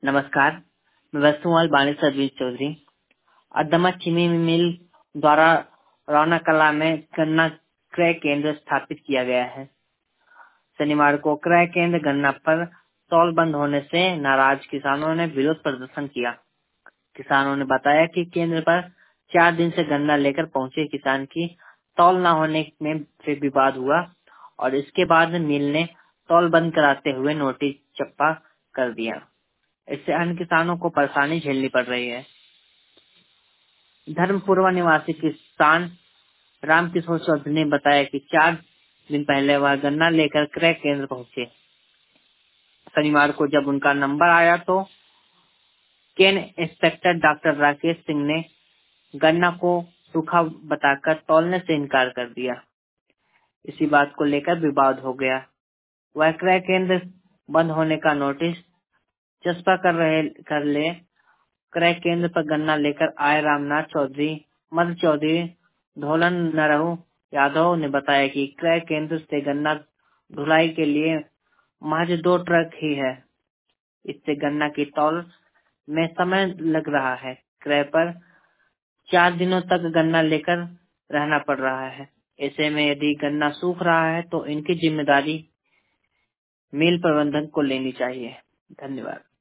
नमस्कार, मैं वस्तुमाल बानी सरवीर चौधरी। अदमा चीनी मिल द्वारा रौना कला में गन्ना क्रय केंद्र स्थापित किया गया है। शनिवार को क्रय केंद्र गन्ना पर तौल बंद होने से नाराज किसानों ने विरोध प्रदर्शन किया। किसानों ने बताया कि केंद्र पर 4 दिन से गन्ना लेकर पहुंचे किसान की तौल न होने में फिर विवाद हुआ और इसके बाद मिल ने तौल बंद कराते हुए नोटिस चप्पा कर दिया। इससे अन्य किसानों को परेशानी झेलनी पड़ रही है। धर्मपुरवा निवासी किसान रामकिशोर चौधरी ने बताया कि 4 दिन पहले वह गन्ना लेकर क्रय केंद्र पहुंचे। शनिवार को जब उनका नंबर आया तो cane inspector doctor Rakesh Singh ने गन्ना को सूखा बताकर तौलने से इनकार कर दिया। इसी बात को लेकर विवाद हो गया। वह क्रय केंद्र बंद होने का नोटिस चस्पा कर ले क्रय केंद्र पर गन्ना लेकर आए रामनाथ चौधरी, मध चौधरी, धोलन नरहु यादव ने बताया कि क्रय केंद्र से गन्ना ढुलाई के लिए महज 2 ट्रक ही है। इससे गन्ना की तौल में समय लग रहा है। क्रय पर 4 दिनों तक गन्ना लेकर रहना पड़ रहा है। ऐसे में यदि गन्ना सूख रहा है तो इनकी जिम्मेदारी मिल प्रबंधन को लेनी चाहिए। धन्यवाद।